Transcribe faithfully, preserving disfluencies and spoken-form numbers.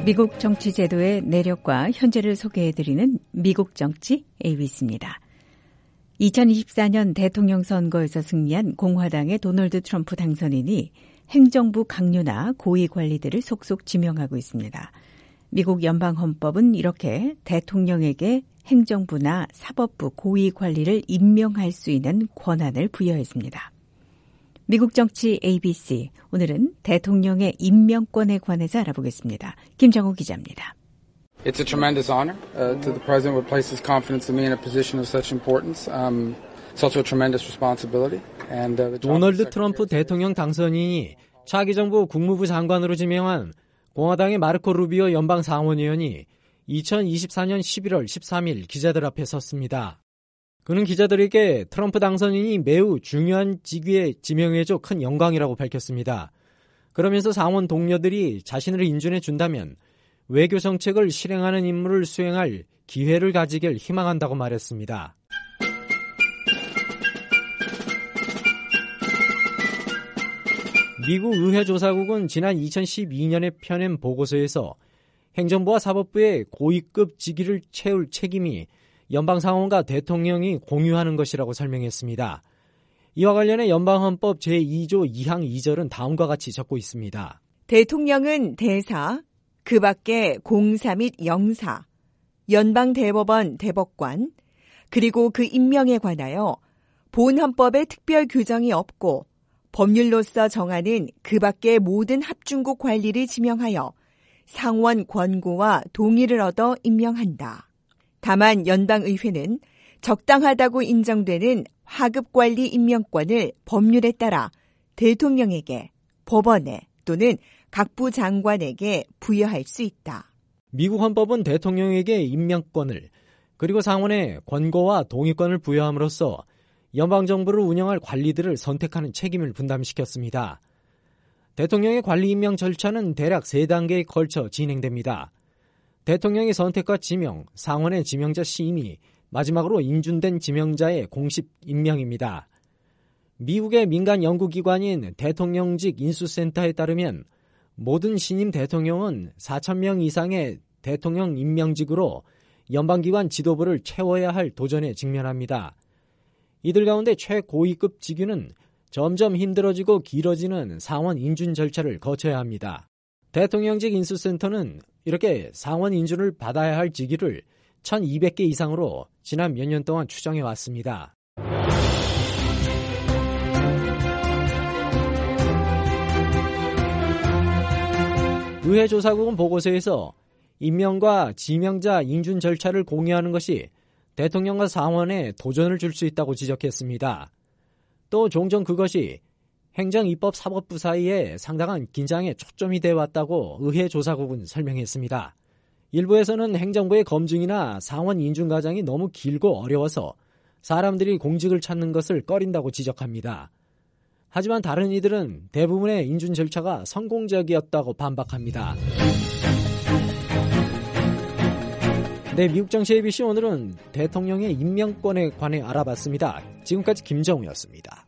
미국 정치 제도의 내력과 현재를 소개해드리는 미국 정치 에이비씨입니다. 이천이십사 년 대통령 선거에서 승리한 공화당의 도널드 트럼프 당선인이 행정부 강요나 고위 관리들을 속속 지명하고 있습니다. 미국 연방헌법은 이렇게 대통령에게 행정부나 사법부 고위 관리를 임명할 수 있는 권한을 부여했습니다. 미국 정치 에이비씨, 오늘은 대통령의 임명권에 관해서 알아보겠습니다. 김정우 기자입니다. It's a tremendous honor uh, to the president who places confidence in me in a position of such importance. Um, it's also a tremendous responsibility. And uh, the 도널드 트럼프 대통령 당선인이 차기 정부 국무부 장관으로 지명한 공화당의 마르코 루비오 연방 상원의원이 이천이십사 년 십일월 십삼일 기자들 앞에 섰습니다. 그는 기자들에게 트럼프 당선인이 매우 중요한 직위에 지명해줘 큰 영광이라고 밝혔습니다. 그러면서 상원 동료들이 자신을 인준해 준다면 외교 정책을 실행하는 임무를 수행할 기회를 가지길 희망한다고 말했습니다. 미국 의회조사국은 지난 이천십이 년에 펴낸 보고서에서 행정부와 사법부의 고위급 직위를 채울 책임이 연방상원과 대통령이 공유하는 것이라고 설명했습니다. 이와 관련해 연방헌법 제이조 이항 이절은 다음과 같이 적고 있습니다. 대통령은 대사, 그 밖에 공사 및 영사, 연방대법원 대법관, 그리고 그 임명에 관하여 본헌법에 특별 규정이 없고 법률로서 정하는 그 밖의 모든 합중국 관리를 지명하여 상원 권고와 동의를 얻어 임명한다. 다만 연방의회는 적당하다고 인정되는 하급관리 임명권을 법률에 따라 대통령에게, 법원에 또는 각부 장관에게 부여할 수 있다. 미국 헌법은 대통령에게 임명권을 그리고 상원에 권고와 동의권을 부여함으로써 연방정부를 운영할 관리들을 선택하는 책임을 분담시켰습니다. 대통령의 관리 임명 절차는 대략 세 단계에 걸쳐 진행됩니다. 대통령의 선택과 지명, 상원의 지명자 심의, 마지막으로 인준된 지명자의 공식 임명입니다. 미국의 민간 연구기관인 대통령직 인수센터에 따르면 모든 신임 대통령은 사천 명 이상의 대통령 임명직으로 연방기관 지도부를 채워야 할 도전에 직면합니다. 이들 가운데 최고위급 직위는 점점 힘들어지고 길어지는 상원 인준 절차를 거쳐야 합니다. 대통령직 인수센터는 이렇게 상원 인준을 받아야 할 직위를 천이백 개 이상으로 지난 몇 년 동안 추정해 왔습니다. 의회조사국은 보고서에서 임명과 지명자 인준 절차를 공유하는 것이 대통령과 상원에 도전을 줄 수 있다고 지적했습니다. 또 종종 그것이 행정, 입법, 사법부 사이에 상당한 긴장에 초점이 되어 왔다고 의회조사국은 설명했습니다. 일부에서는 행정부의 검증이나 상원 인준 과정이 너무 길고 어려워서 사람들이 공직을 찾는 것을 꺼린다고 지적합니다. 하지만 다른 이들은 대부분의 인준 절차가 성공적이었다고 반박합니다. 네, 미국 정치 에이비씨 오늘은 대통령의 임명권에 관해 알아봤습니다. 지금까지 김정우였습니다.